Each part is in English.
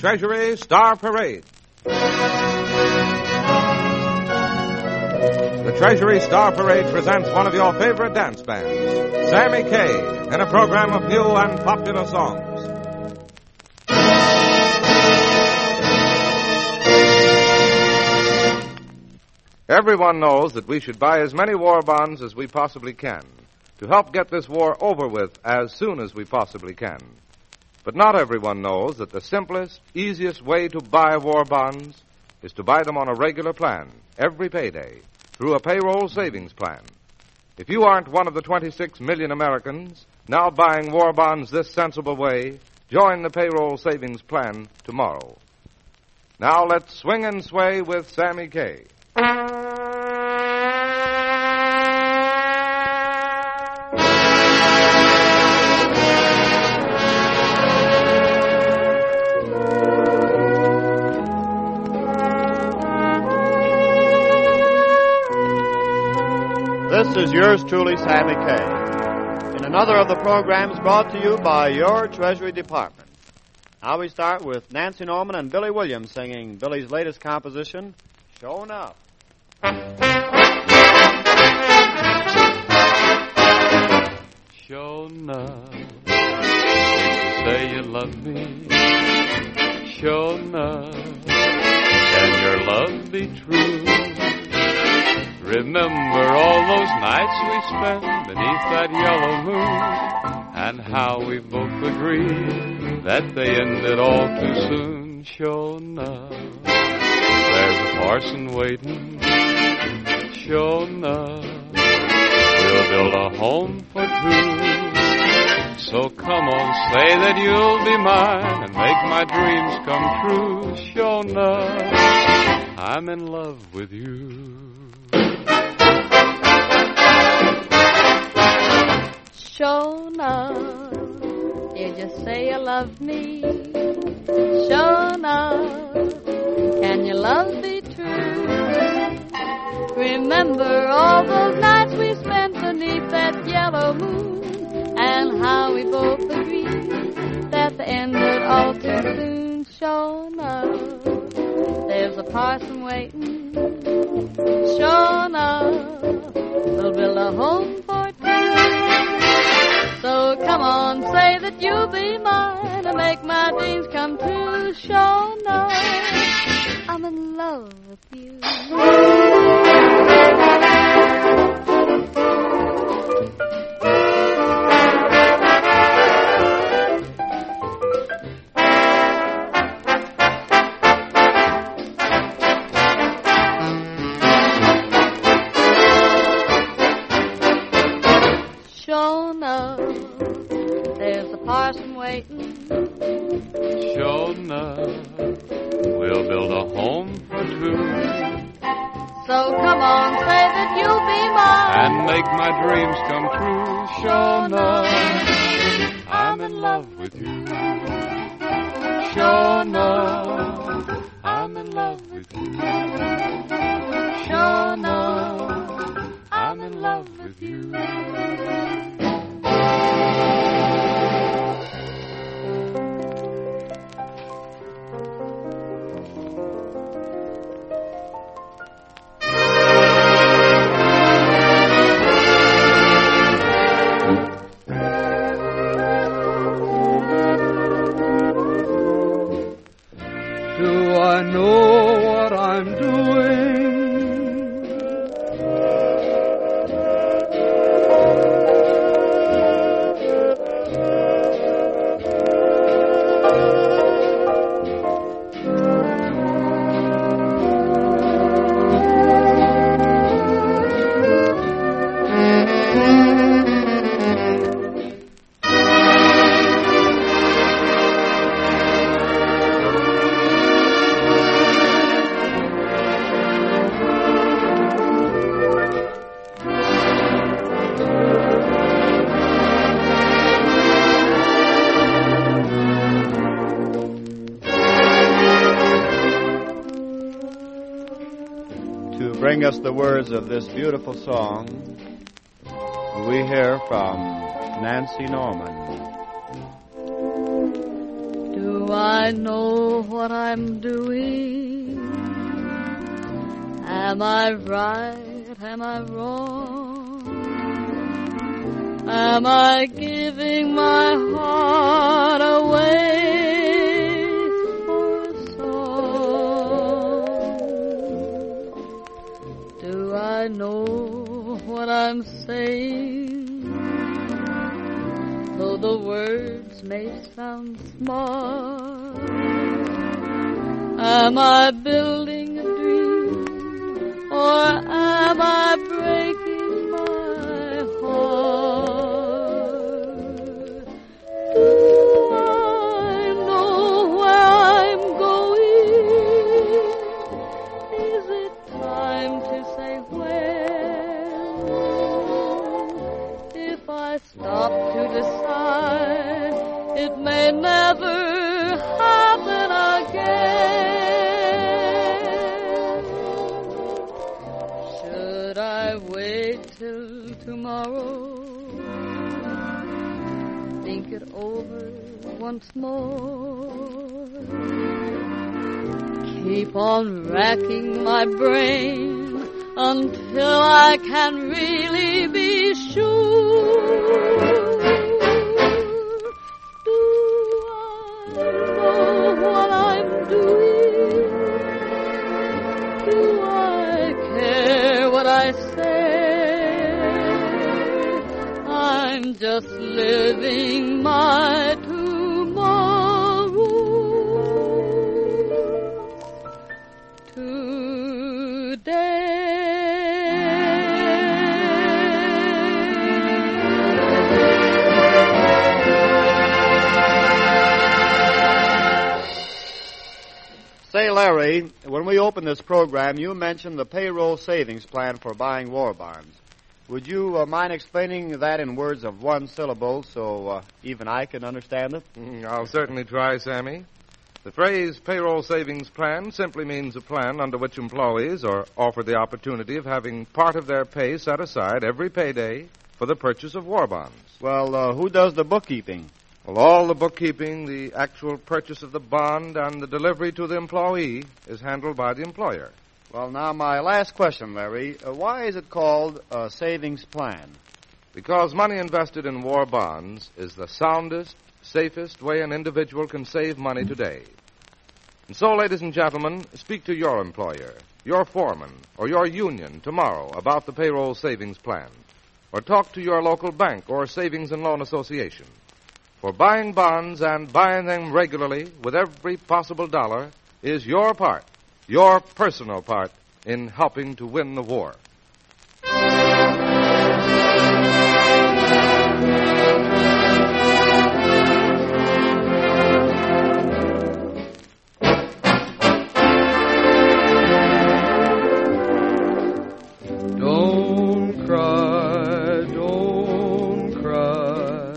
Treasury Star Parade. The Treasury Star Parade presents one of your favorite dance bands, Sammy Kaye, in a program of new and popular songs. Everyone knows that we should buy as many war bonds as we possibly can to help get this war over with as soon as we possibly can. But not everyone knows that the simplest, easiest way to buy war bonds is to buy them on a regular plan, every payday, through a payroll savings plan. If you aren't one of the 26 million Americans now buying war bonds this sensible way, join the payroll savings plan tomorrow. Now let's swing and sway with Sammy Kaye. This is yours truly, Sammy Kaye, in another of the programs brought to you by your Treasury Department. Now we start with Nancy Norman and Billy Williams singing Billy's latest composition, Sure Enough. Sure enough, you say you love me. Sure enough, can your love be true? Remember all those nights we spent beneath that yellow moon, and how we both agreed that they ended all too soon. Sure enough, there's a parson waiting. Sure enough, we'll build a home for two. So come on, say that you'll be mine and make my dreams come true. Sure enough, I'm in love with you. Sure enough, you just say you love me. Sure enough, can your love be true? Remember all those nights we spent beneath that yellow moon, and how we both agreed that the end would all too soon. Sure enough, there's a parson waiting. Sure enough, we'll build a home for two. So come on, say that you'll be mine and make my dreams come true. Sure enough, I'm in love with you. Sure enough, there's a parson waiting. Sure enough, we'll build a home for two. So come on, say that you'll be mine and make my dreams come true. Sure enough, I'm in love with you. Sure enough, I'm in love with you. Sure enough, I'm in love with you. Do I know what I'm doing? Bring us the words of this beautiful song, we hear from Nancy Norman. Do Do I know what I'm doing? Am I right? Am I wrong? Am I giving my heart away for a song? Do I know what I'm saying? Though the words may sound smart, am I building a dream, or am I breaking my heart? Do I know where I'm going? Is it time to say when? If I stop to decide, it may never happen again. Should I wait till tomorrow? Think it over once more. Keep on racking my brain until I can really be sure. Do I know what I'm doing? Do I care what I say? I'm just living my tomorrow today. Say, Larry, when we opened this program, you mentioned the payroll savings plan for buying war bonds. Would you mind explaining that in words of one syllable so even I can understand it? I'll certainly try, Sammy. The phrase payroll savings plan simply means a plan under which employees are offered the opportunity of having part of their pay set aside every payday for the purchase of war bonds. Well, who does the bookkeeping? Well, all the bookkeeping, the actual purchase of the bond, and the delivery to the employee is handled by the employer. Well, now, my last question, Larry. Why is it called a savings plan? Because money invested in war bonds is the soundest, safest way an individual can save money today. And so, ladies and gentlemen, speak to your employer, your foreman, or your union tomorrow about the payroll savings plan. Or talk to your local bank or savings and loan association. For buying bonds and buying them regularly with every possible dollar is your part, your personal part, in helping to win the war. Don't cry, don't cry.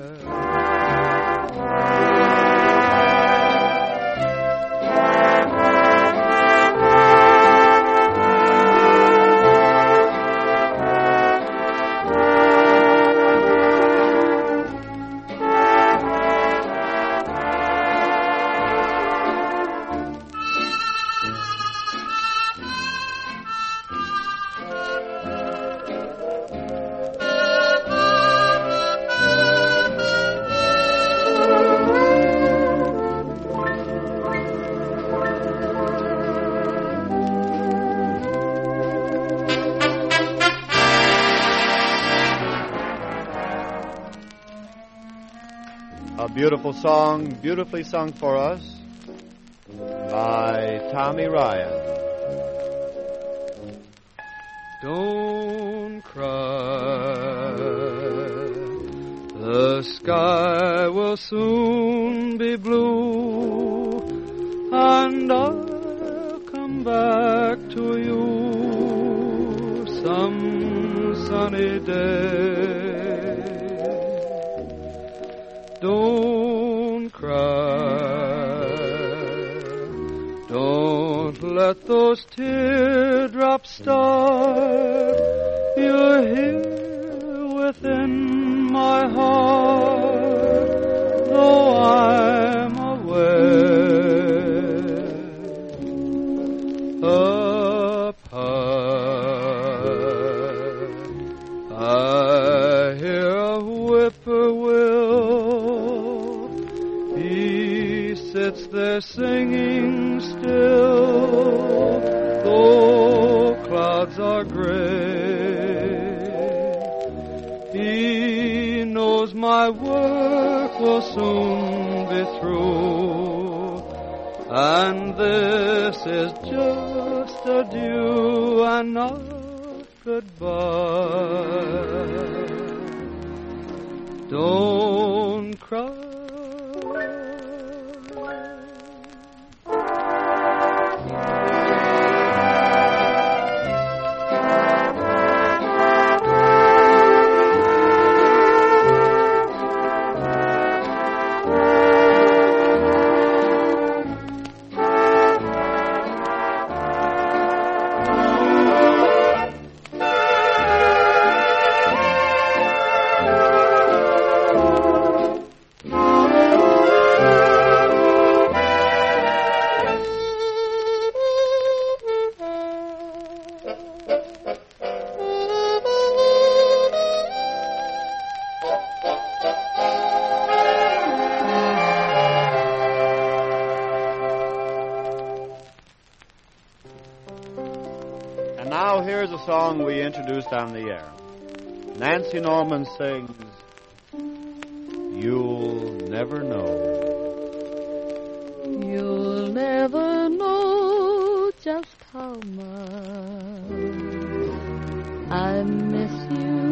A beautiful song, beautifully sung for us by Tommy Ryan. Don't cry. The sky will soon be blue, and I'll come back to you some sunny day. Don't cry. Don't let those teardrops start. You're here within my heart, though I'm aware I hear a whippoorwill. He sits there singing still, though clouds are gray. He knows my work will soon be through, and this is just adieu and not goodbye. Don't cry. Now here's a song we introduced on the air. Nancy Norman sings, You'll Never Know. You'll never know just how much I miss you.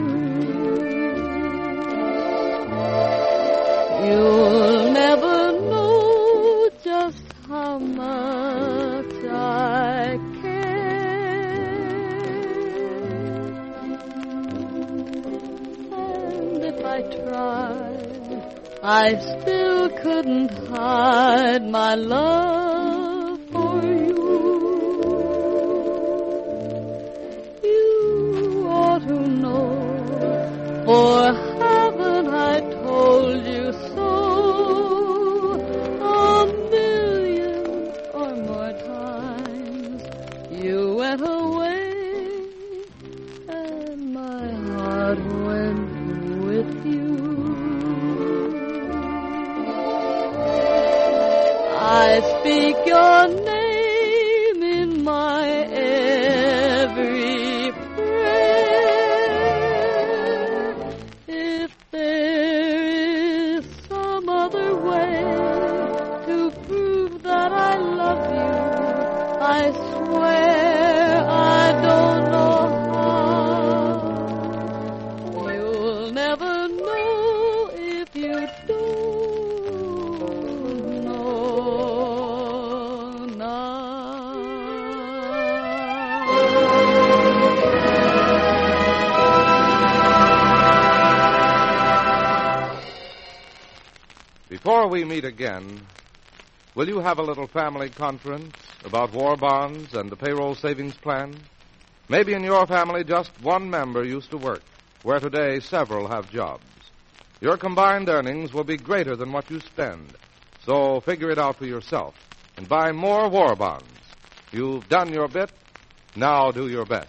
You'll never know just how much I I tried, I still couldn't hide my love for you. You ought to know, for haven't I told you so a million or more times? You went away and my heart went with you. I speak your name in my every prayer. If there is some other way to prove that I love you, I swear I don't know how. You'll never know if you don't know now. Before we meet again, will you have a little family conference about war bonds and the payroll savings plan? Maybe in your family just one member used to work, where today several have jobs. Your combined earnings will be greater than what you spend, so figure it out for yourself and buy more war bonds. You've done your bit, now do your best.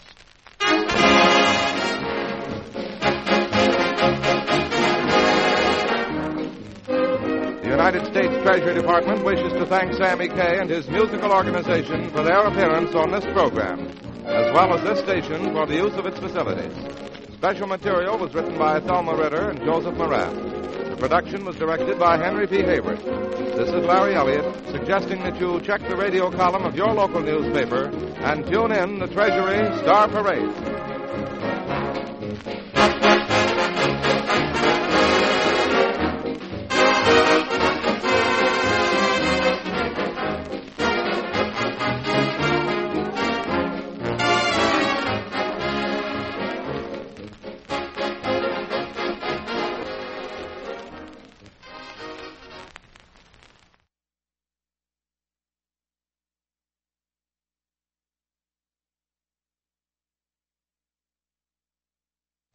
The United States Treasury Department wishes to thank Sammy Kaye and his musical organization for their appearance on this program, as well as this station for the use of its facilities. Special material was written by Thelma Ritter and Joseph Moran. The production was directed by Henry P. Hayward. This is Larry Elliott, suggesting that you check the radio column of your local newspaper and tune in the Treasury Star Parade.